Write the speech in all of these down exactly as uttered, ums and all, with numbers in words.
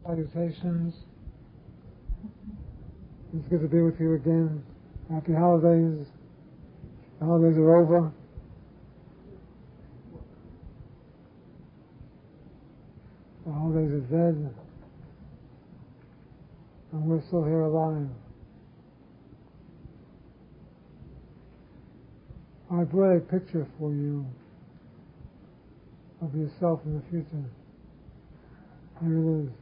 Salutations. It's good to be with you again. Happy holidays. The holidays are over. The holidays are dead. And we're still here alive. I brought a picture for you of yourself in the future. Here it is.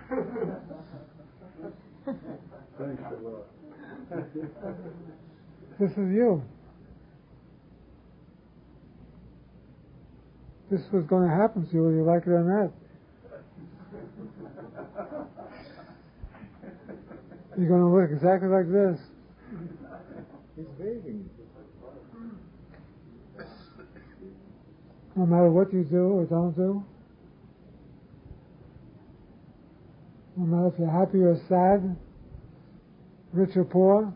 Thanks a lot. This is you. This was going to happen to you whether you like it or not. You're going to look exactly like this. He's waving. No matter what you do or don't do. No matter if you're happy or sad, rich or poor,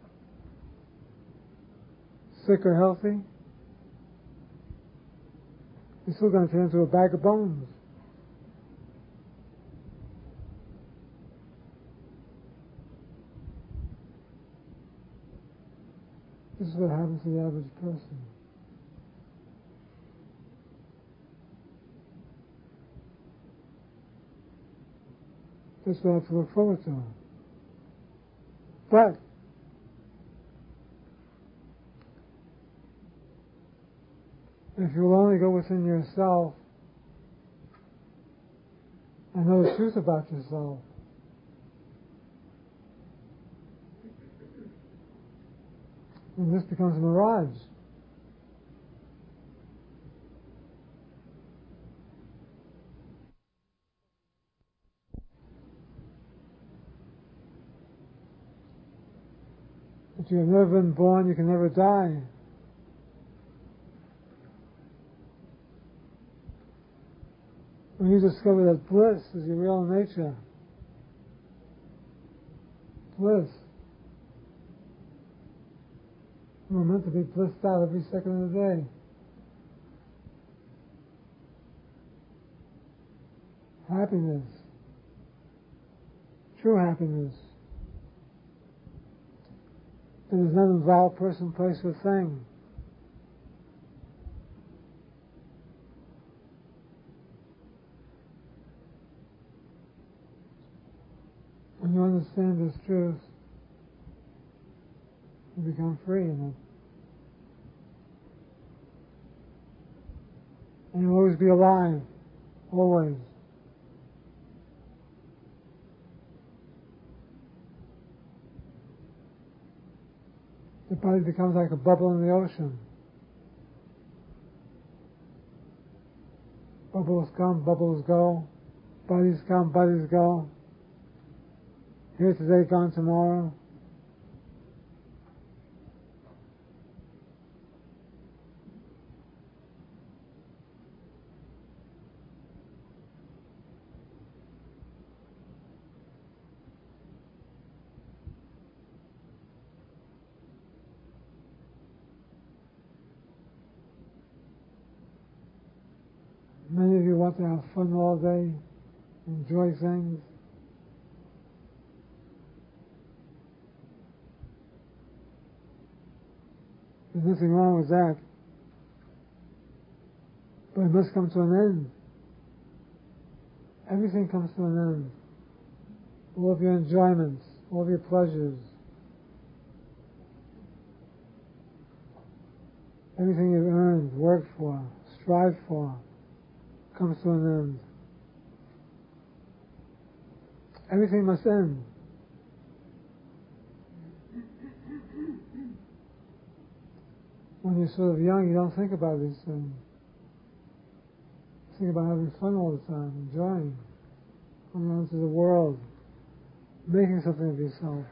sick or healthy, you're still going to turn into a bag of bones. This is what happens to the average person. That's what I have to look forward to. But if you'll only go within yourself and know the truth about yourself, then this becomes a mirage. If you have never been born, you can never die. When you discover that bliss is your real nature, bliss, we're meant to be blissed out every second of the day. Happiness, true happiness. It does not involve person, place, or thing. When you understand this truth, you become free in it. And you'll always be alive, always. The body becomes like a bubble in the ocean. Bubbles come, bubbles go. Bodies come, bodies go. Here today, gone tomorrow. Many of you want to have fun all day, enjoy things. There's nothing wrong with that. But it must come to an end. Everything comes to an end. All of your enjoyments, all of your pleasures, everything you've earned, worked for, strived for, comes to an end. Everything must end. When you're sort of young, you don't think about these things. You think about having fun all the time, enjoying, going out into the world, making something of yourself.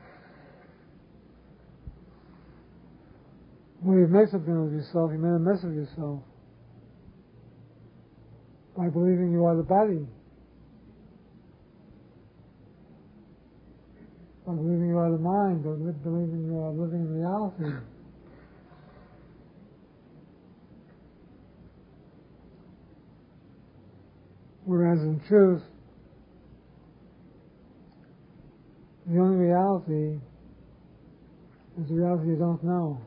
When you've made something of yourself, you made a mess of yourself by believing you are the body, by believing you are the mind, by believing you are living in reality. Whereas in truth, The only reality is the reality you don't know.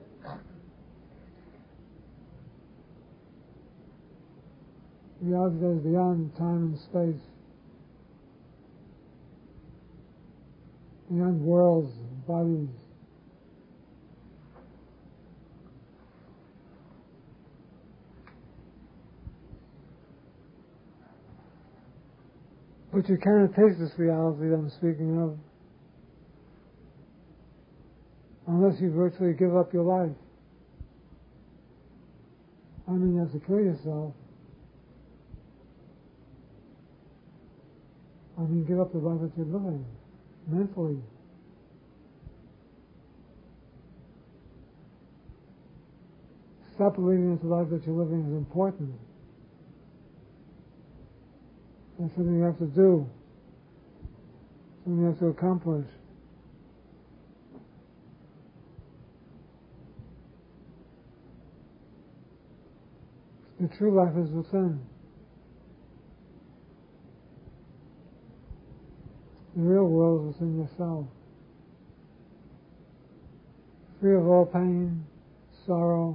The reality that is beyond time and space, beyond worlds, bodies. But you cannot taste this reality that I'm speaking of unless you virtually give up your life. I mean, you have to kill yourself. I mean, give up the life that you're living, mentally. Stop believing that the life that you're living is important. That's something you have to do, something you have to accomplish. The true life is within. The real world is within yourself. Free of all pain, sorrow,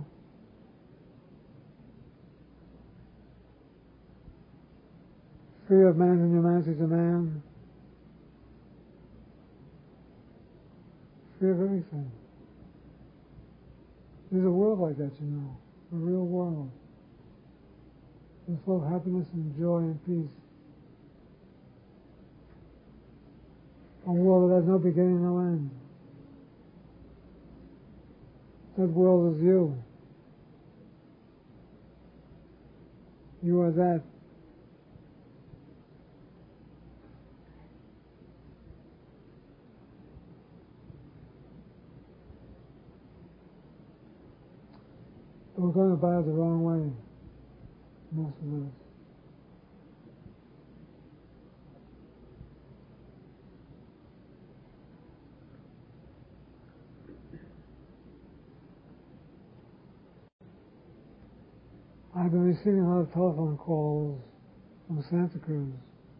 free of man's and humanity to man, free of everything. There's a world like that, you know, a real world. It's full of happiness and joy and peace. A world that has no beginning, no end. That world is you. You are that. But we're going about it the wrong way, most of us. I've been receiving a lot of telephone calls from Santa Cruz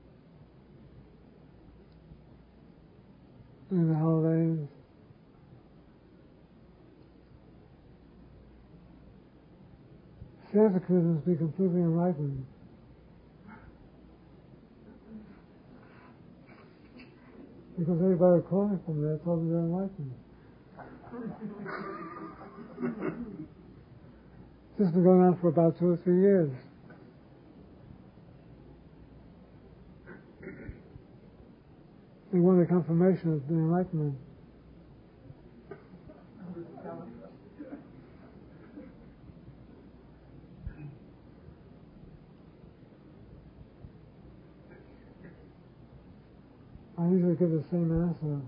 during the holidays. Santa Cruz must be completely enlightened. Because everybody calling from there told me they're enlightened. This has been going on for about two or three years. They want a confirmation of the enlightenment. I usually give the same answer.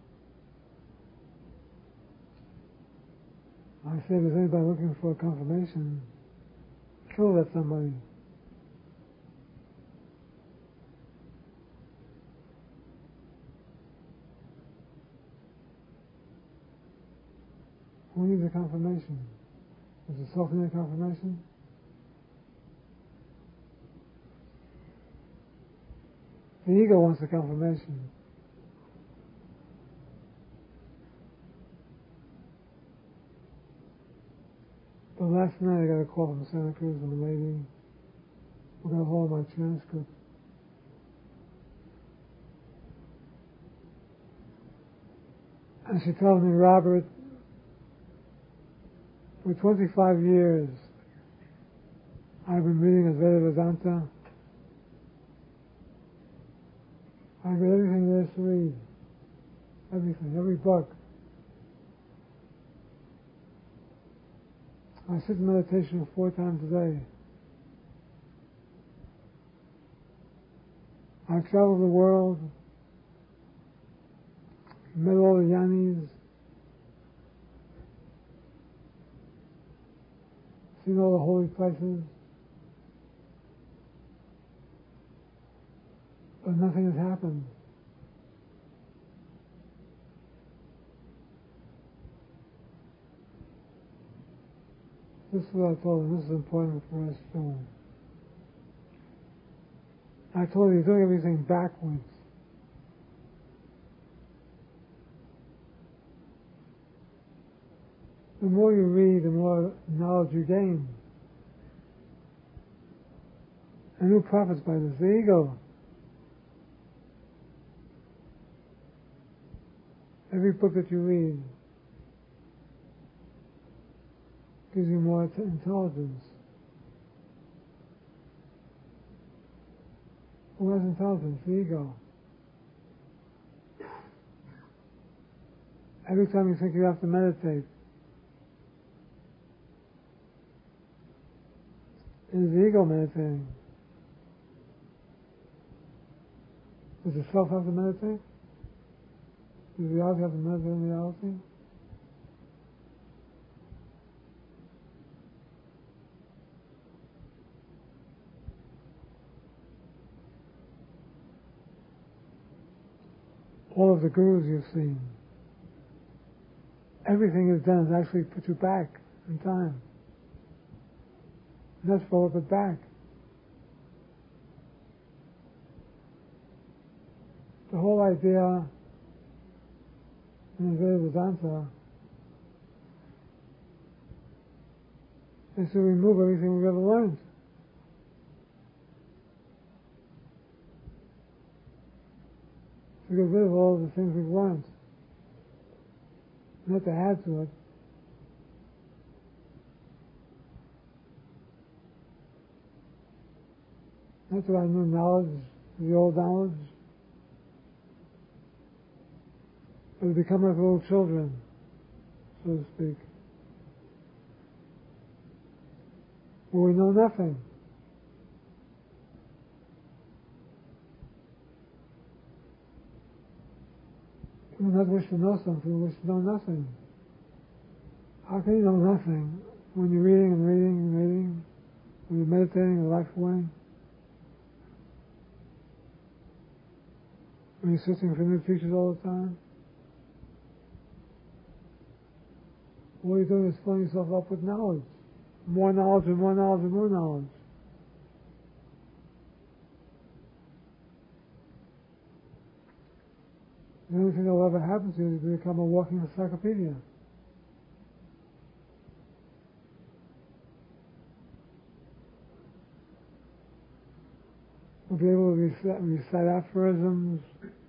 I say, if there's anybody looking for a confirmation, kill that somebody. Who needs a confirmation? Is the self need a confirmation? The ego wants a confirmation. But last night I got a call from Santa Cruz from a lady who got a hold of my transcript. And she told me, Robert, for twenty-five years I've been reading Advaita Vedanta. I read everything there is to read. Everything, every book. I sit in meditation four times a day. I've traveled the world, met all the yanis, seen all the holy places, but nothing has happened. This is what I told him. This is important for us too. I told him he's doing everything backwards. The more you read, the more knowledge you gain. And who profits by this? The ego. Every book that you read gives you more t- intelligence. Who has intelligence? The ego. Every time you think you have to meditate, it is the ego meditating. Does the self have to meditate? Does reality have to meditate in reality? All of the gurus you've seen, everything is done is actually put you back in time. And that's forward but back. The whole idea in Advaita Vedanta is to remove everything we've ever learned. To get rid of all the things we've learned. Not to add to it. Not to add new knowledge to the old knowledge. But to become like little children, so to speak. Where we know nothing. We do not wish to know something, we wish to know nothing. How can you know nothing when you're reading and reading and reading, when you're meditating your life away, when you're searching for new teachers all the time? All you're doing is filling yourself up with knowledge. More knowledge and more knowledge and more knowledge. The only thing that will ever happen to you is to become a walking encyclopedia. We'll be able to recite, recite aphorisms,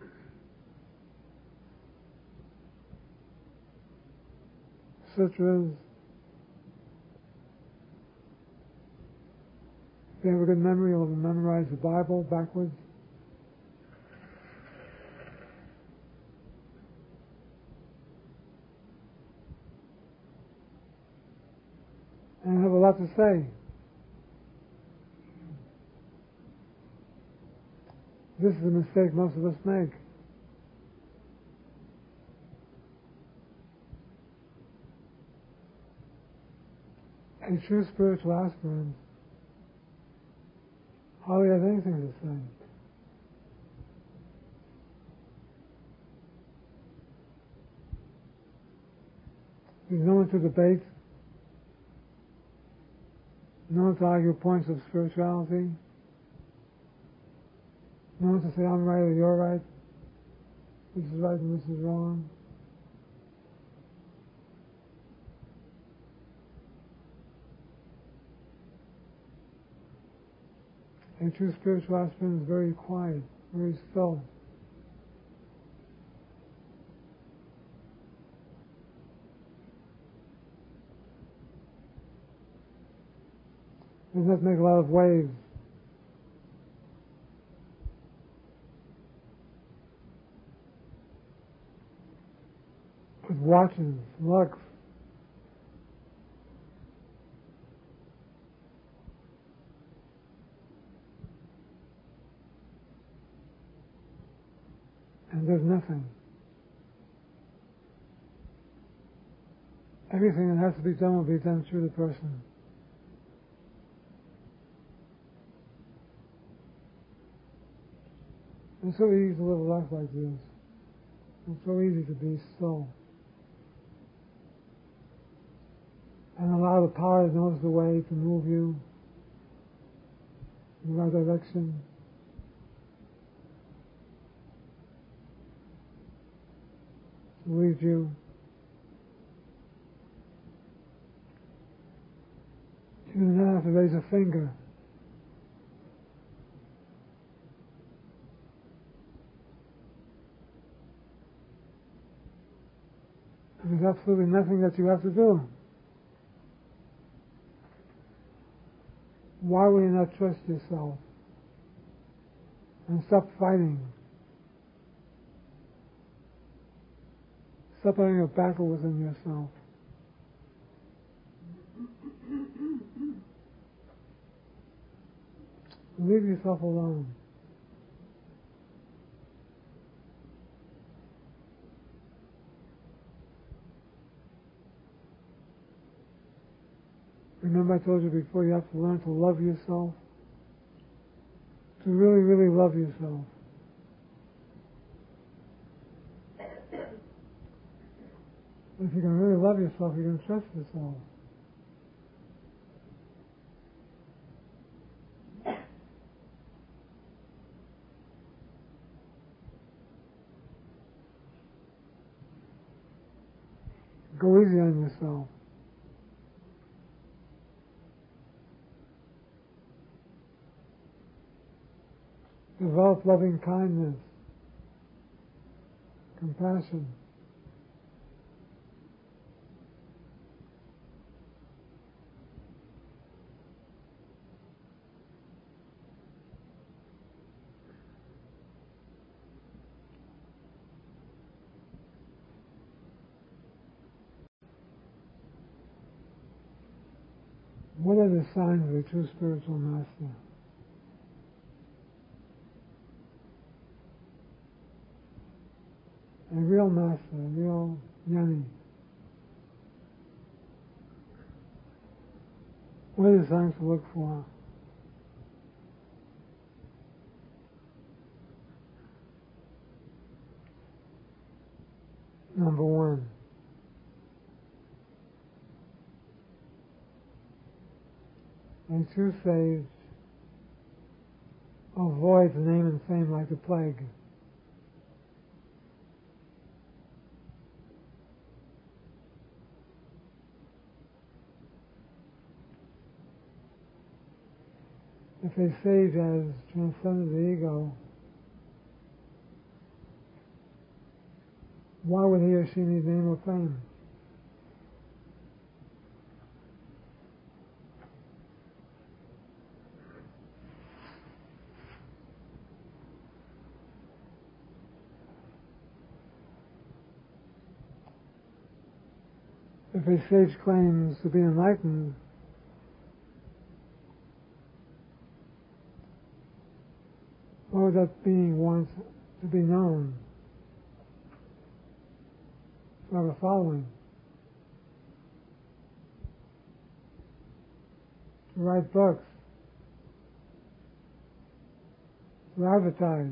sutras. If you have a good memory, you'll memorize the Bible backwards. And have a lot to say. This is a mistake most of us make. A true spiritual aspirant hardly has anything to say. There's no one to debate, no one to argue points of spirituality, no one to say I'm right or you're right, this is right and this is wrong. A true spiritual aspirant is very quiet, very still. Does not make a lot of waves. With watches, lux. And there's nothing. Everything that has to be done will be done through the person. It's so easy to live a life like this. It's so easy to be still. And allow the power that knows the way to move you in the right direction. To lead you. to raise a finger. There's absolutely nothing that you have to do. Why will you not trust yourself and stop fighting? Stop having a battle within yourself. Leave yourself alone. Remember I told you before, you have to learn to love yourself. To really, really love yourself. If you can really love yourself, you can trust yourself. Go easy on yourself. Develop loving kindness, compassion. What are the signs of a true spiritual master? A real master, a real jnani. What are the signs to look for? Number one, a true sage avoids name and fame like the plague. If a sage has transcended the ego, why would he or she need name or fame? If a sage claims to be enlightened, why would that being want to be known, to have a following, to write books, to advertise,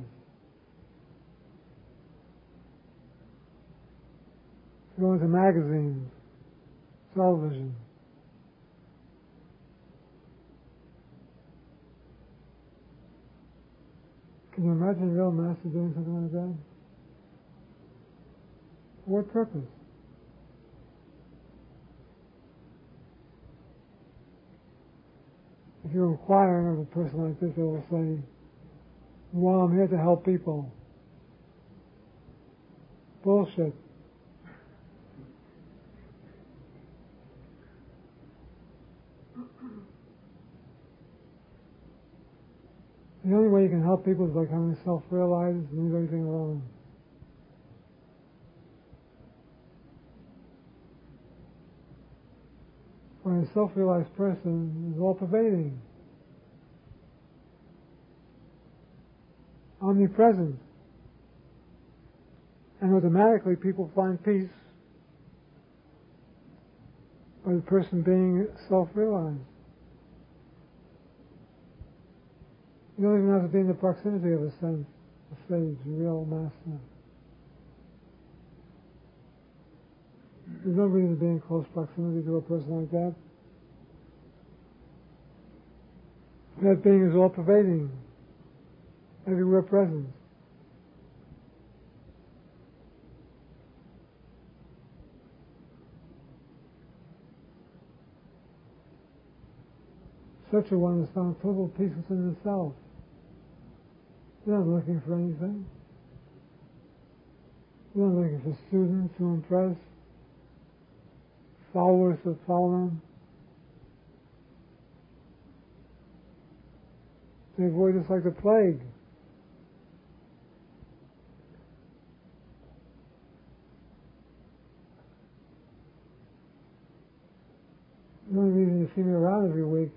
to go into magazines, television? Can you imagine a real master doing something like that? For what purpose? If you inquire of a person like this, they will say, well, I'm here to help people. Bullshit. The only way you can help people is by becoming self-realized and leave everything alone. For a self-realized person is all-pervading, omnipresent, and automatically people find peace by the person being self-realized. You don't even have to be in the proximity of a saint, a sage, a real master. There's no reason to be in close proximity to a person like that. That being is all-pervading, everywhere present. such a one has found total peace within himself. They're not looking for anything. They're not looking for students to impress, followers to follow them. They avoid us like the plague. The only reason you see me around every week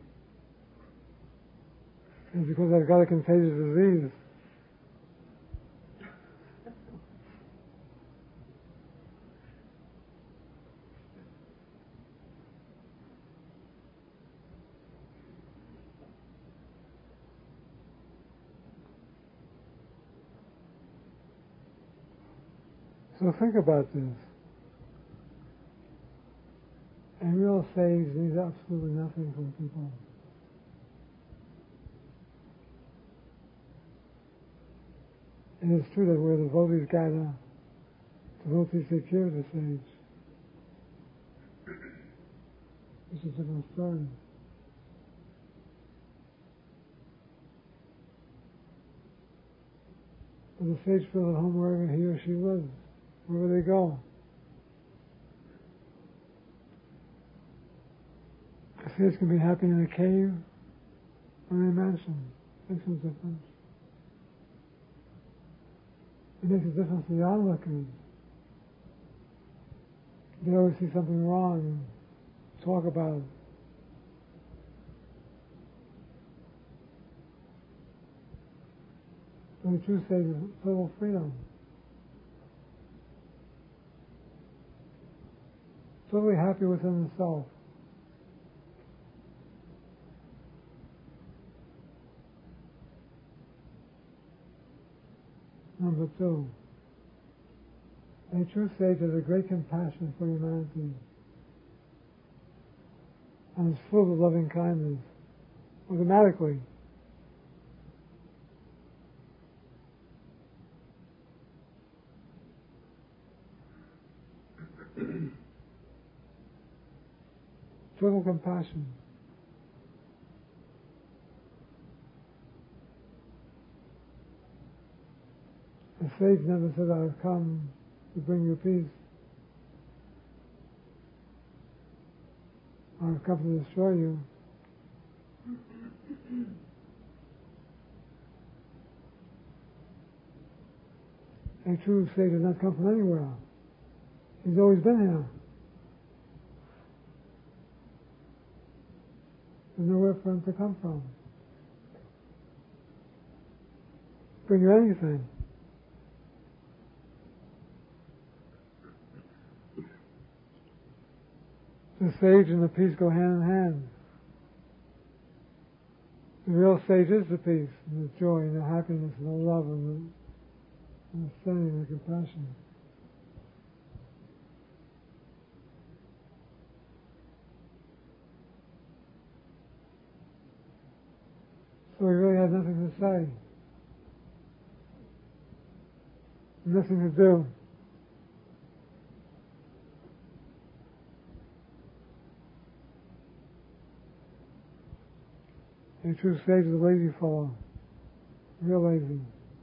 is because I've got a contagious disease. So think about this. A real sage needs absolutely nothing from people. It is true that where the devotees gather, devotees take care of the sage. This is a different story. But the sage feels at home wherever he or she lives, wherever they go. A sage can be happy in a cave or in a mansion. It makes no difference. It makes a difference to the onlookers. They always see something wrong and talk about it. But the true sage is total freedom. Totally happy within himself. Number two, a true sage has a great compassion for humanity and is full of loving kindness, automatically. Total compassion. The sage never said, I have come to bring you peace. I have come to destroy you. A true sage does not come from anywhere. He's always been here. There's nowhere for him to come from. Bring you anything. The sage and the peace go hand in hand. The real sage is the peace, and the joy, and the happiness, and the love, and the understanding, and the compassion. So he really had nothing to say, nothing to do. A true sage is a lazy fellow, real lazy.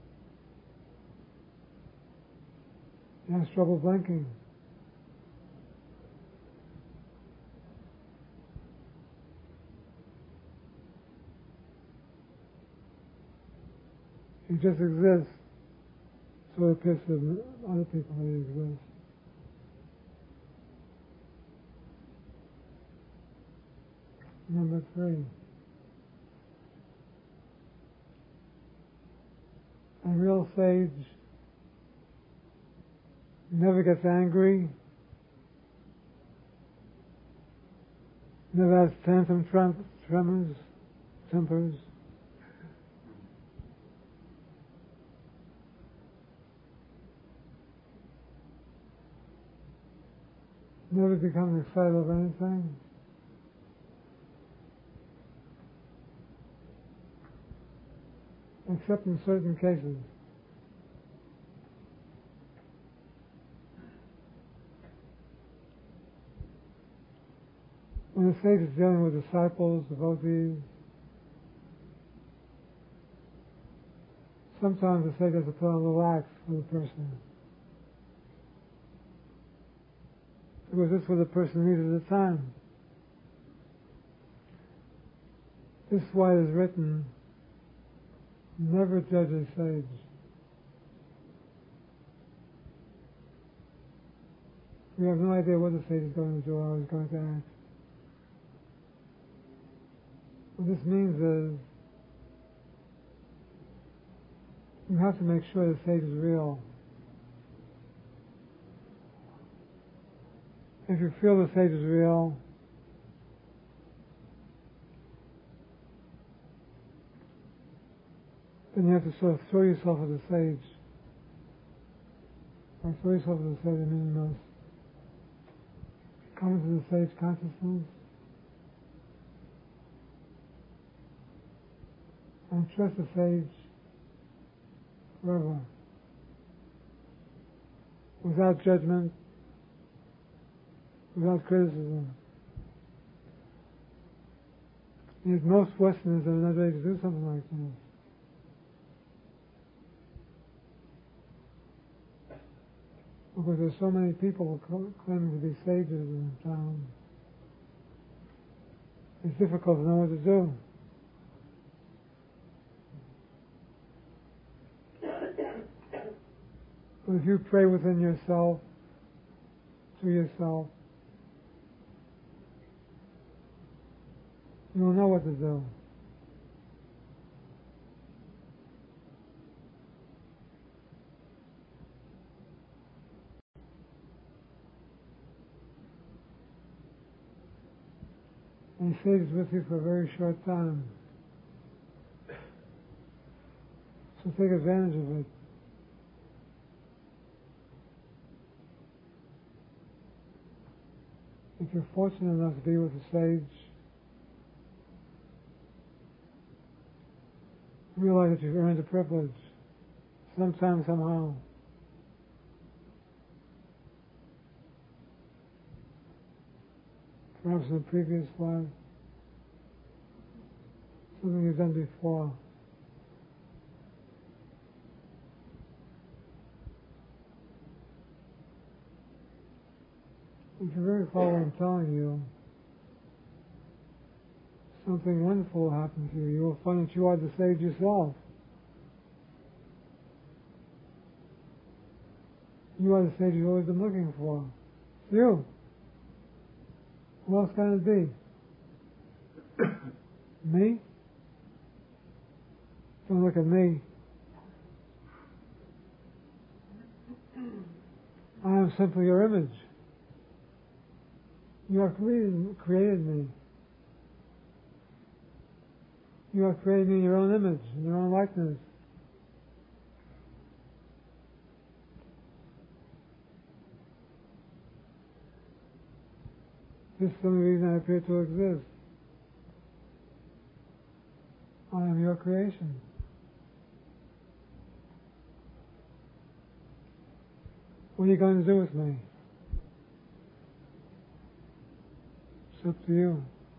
He has trouble blinking. He just exists, so it appears to other people that he exists. Number three. A real sage never gets angry, never has tantrum trem- tremors, tempers. Never becomes excited over anything. Except in certain cases. When the sage is dealing with disciples, devotees, sometimes the sage has to put on a little axe for the person. Because this is what the person needs at the time. This is why it is written, never judge a sage. We have no idea what the sage is going to do or how he's going to act. What this means is, you have to make sure the sage is real. If you feel the sage is real, then you have to sort of throw yourself at the sage. By throw yourself at the sage, I mean you must come into the sage consciousness and trust the sage forever, without judgment, without criticism. Yet most Westerners are not ready to do something like this. Because there's so many people claiming to be sages in town. It's difficult to know what to do. But if you pray within yourself, to yourself, you'll know what to do. And he stays with you for a very short time. So take advantage of it. If you're fortunate enough to be with a sage, realize that you've earned a privilege, sometime, somehow. Perhaps in a previous life, something you've done before. If you really follow what I'm telling you, something wonderful will happen to you. You will find that you are the sage yourself. You are the sage you've always been looking for. It's you. Who else can it be? Me? Don't look at me. I am simply your image. You have created, created me. You have created me in your own image, in your own likeness. This is the only reason I appear to exist. I am your creation. What are you going to do with me? It's up to you.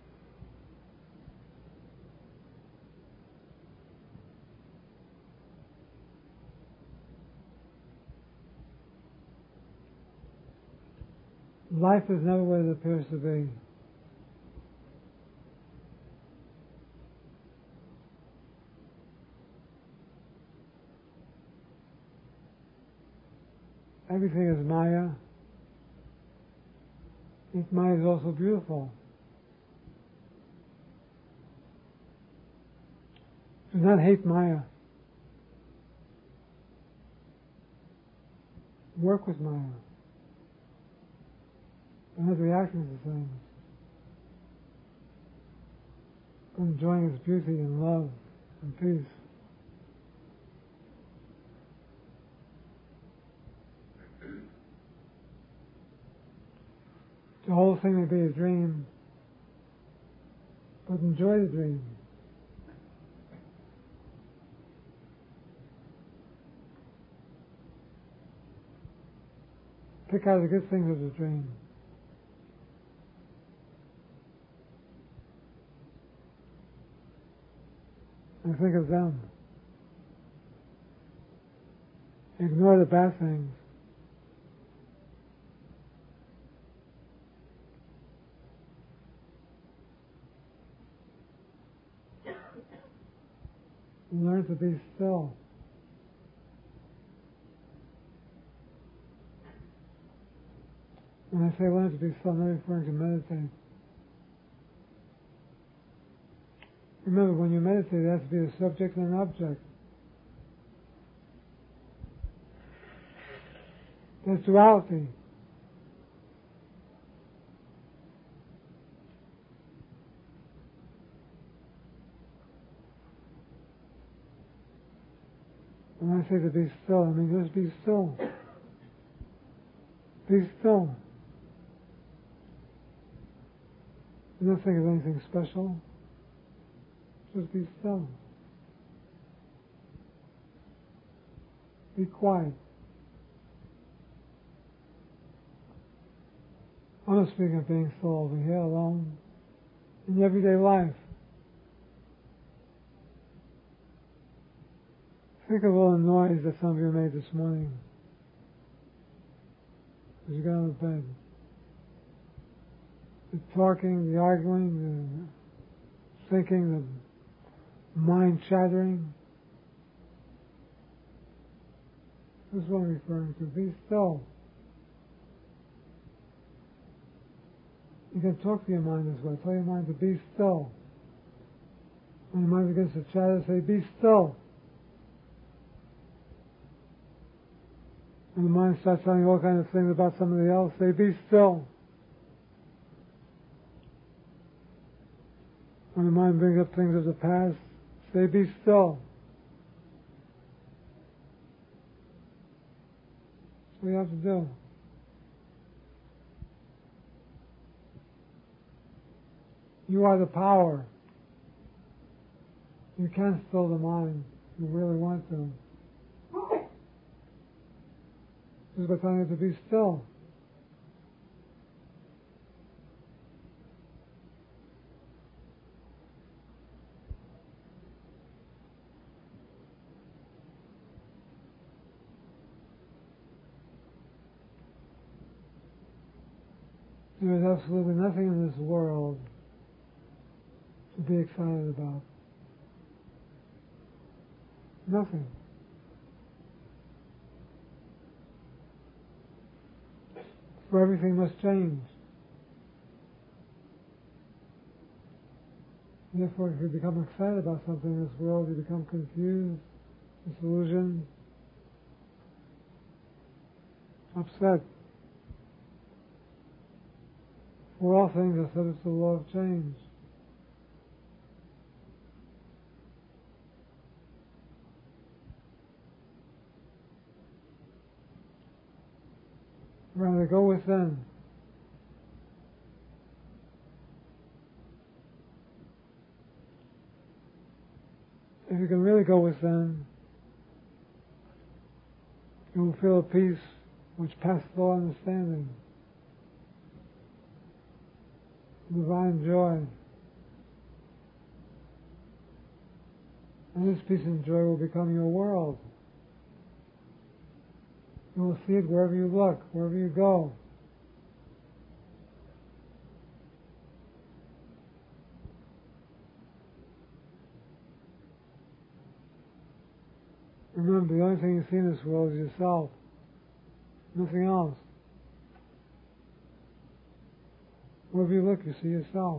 Life is never what it appears to be. Everything is Maya. Yet Maya is also beautiful. Do not hate Maya. Work with Maya. And his reaction is the same. Enjoying its beauty and love and peace. The whole thing may be a dream, but enjoy the dream. Pick out the good things of the dream. And think of them. Ignore the bad things. Learn to be still. When I say learn to be still, I'm not referring to meditate. Remember, when you meditate, there has to be a subject and an object. There's duality. When I say to be still, I mean just be still. Be still. Do not think of anything special. Just be still. Be quiet. I'm not speaking of being still over here alone. In everyday life. Think of all the noise that some of you made this morning as you got out of bed. The talking, the arguing, the thinking, the mind chattering. This is what I'm referring to. Be still. You can talk to your mind this way. Tell your mind to be still. When your mind begins to chatter, say, be still. When the mind starts telling you all kinds of things about somebody else, say, be still. When the mind brings up things of the past, say, be still. That's what you have to do. You are the power. You can't still the mind. You really want to. This is by telling it to be still. There is absolutely nothing in this world to be excited about. Nothing. For everything must change. Therefore, if you become excited about something in this world, you become confused, disillusioned, upset. For all things are subject to the law of change. Rather go within. If you can really go within, you will feel a peace which passeth all understanding. Divine joy. And this peace and joy will become your world. You will see it wherever you look, wherever you go. Remember, the only thing you see in this world is yourself. Nothing else. Wherever you look, you see yourself.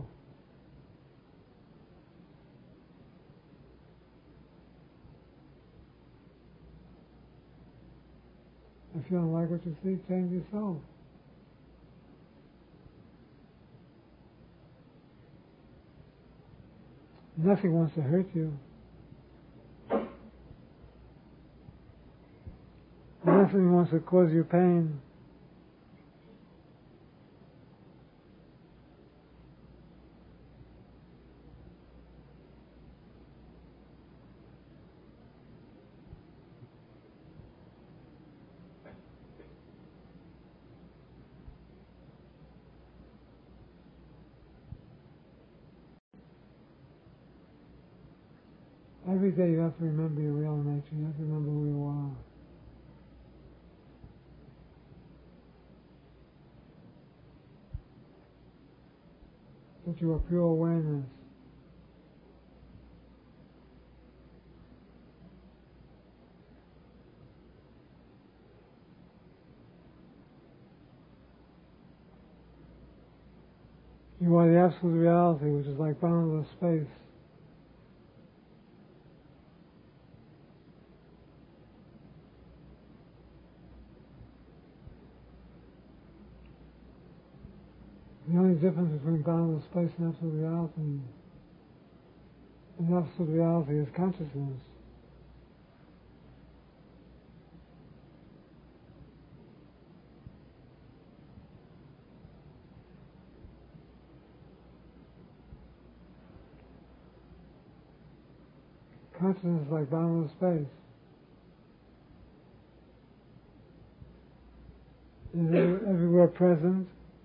If you don't like what you see, change yourself. Nothing wants to hurt you. Nothing wants to cause you pain. Every day you have to remember your real nature. You have to remember who you are. that you are pure awareness. You are the absolute reality, which is like boundless space. The only difference between boundless space and absolute reality is absolute reality is consciousness. Consciousness is like boundless space. It is everywhere present.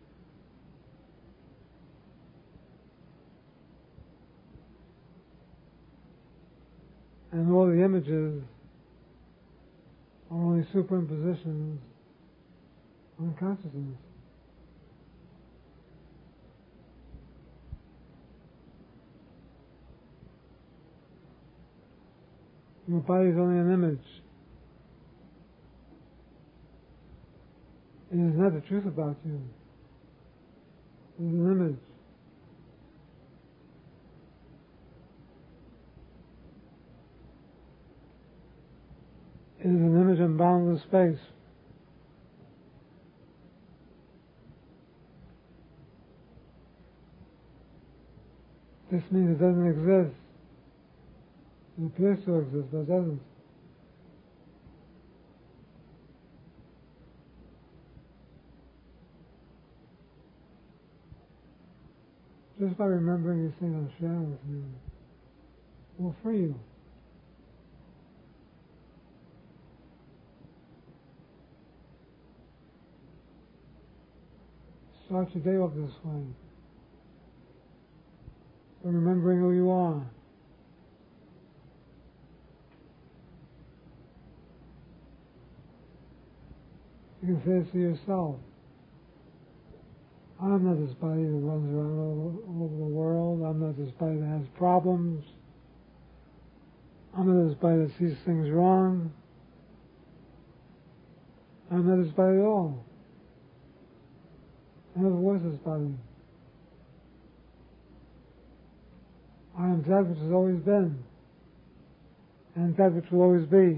And all the images are only superimpositions on consciousness. Your body is only an image. It is not the truth about you. It is an image. It is an image in boundless space. This means it doesn't exist. It appears to exist, but it doesn't. Just by remembering these things I'm sharing with you will free you. Start your day off this way. By remembering who you are. You can say it to yourself. I'm not this body that runs around all, all over the world. I'm not this body that has problems. I'm not this body that sees things wrong. I'm not this body at all. I never was this body. I am that which has always been, and that which will always be.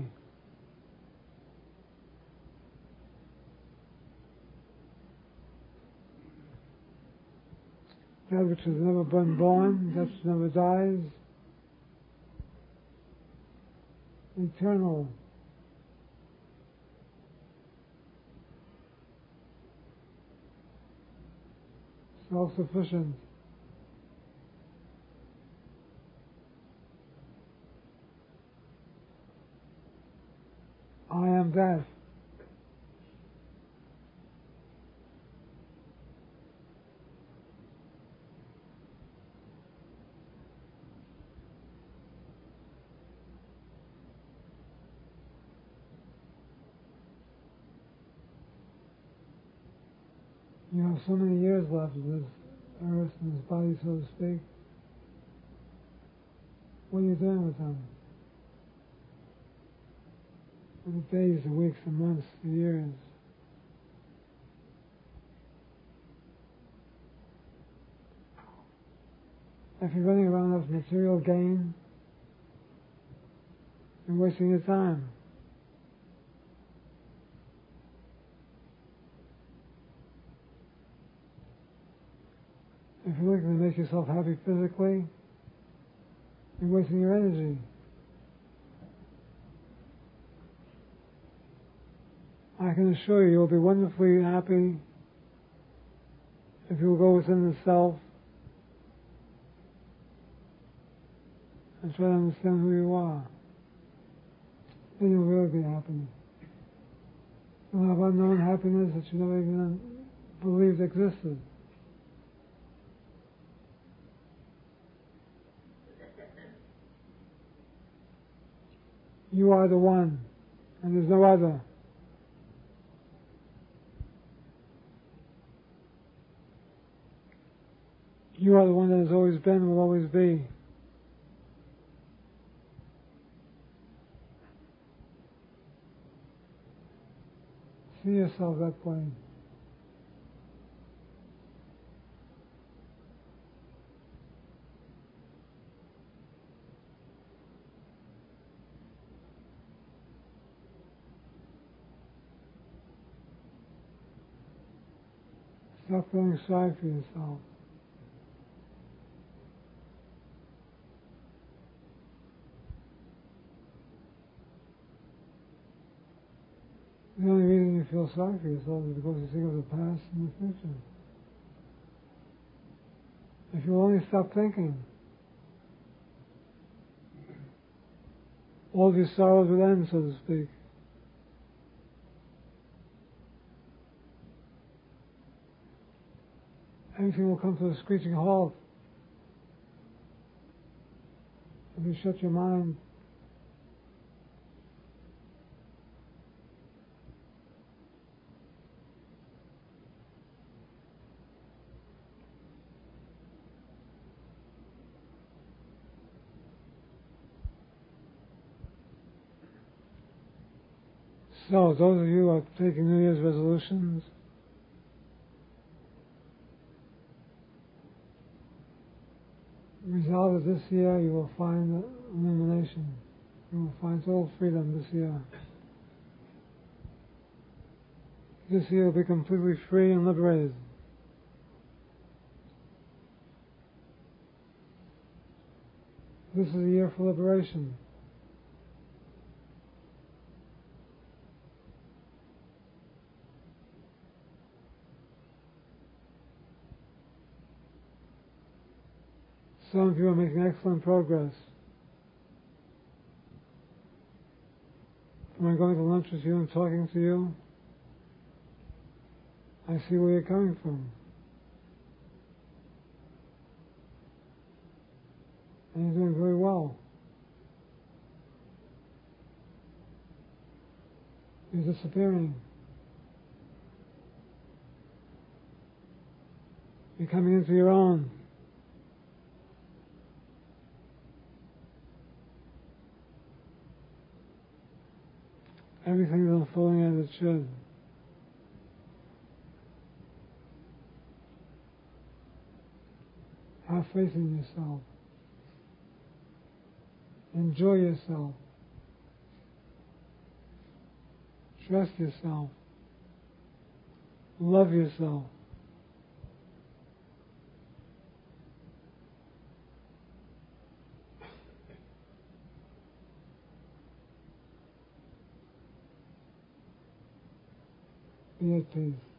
That which has never been born, that which never dies, eternal. Self-sufficient. I am that. You have so many years left of this earth and this body, so to speak. What are you doing with them? With the days, the weeks, the months, the years. If you're running around with material gain, you're wasting your time. If you're looking to make yourself happy physically, you're wasting your energy. I can assure you, you'll be wonderfully happy if you'll go within the self and try to understand who you are. Then you'll really be happy. You'll have unknown happiness that you never even believed existed. You are the one, and there's no other. You are the one that has always been and will always be. See yourself that way. Stop feeling sorry for yourself. The only reason you feel sorry for yourself is because you think of the past and the future. If you only stop thinking, all of your sorrows will end, so to speak. Everything will come to a screeching halt. If you shut your mind, so those of you who are taking New Year's resolutions, resolve that this year you will find illumination. You will find total freedom this year. This year will be completely free and liberated. This is a year for liberation. Some of you are making excellent progress. When I'm going to lunch with you and talking to you, I see where you're coming from. And you're doing very well. You're disappearing. You're coming into your own. Everything is unfolding as it should. Have faith in yourself. Enjoy yourself. Trust yourself. Love yourself. Be at peace.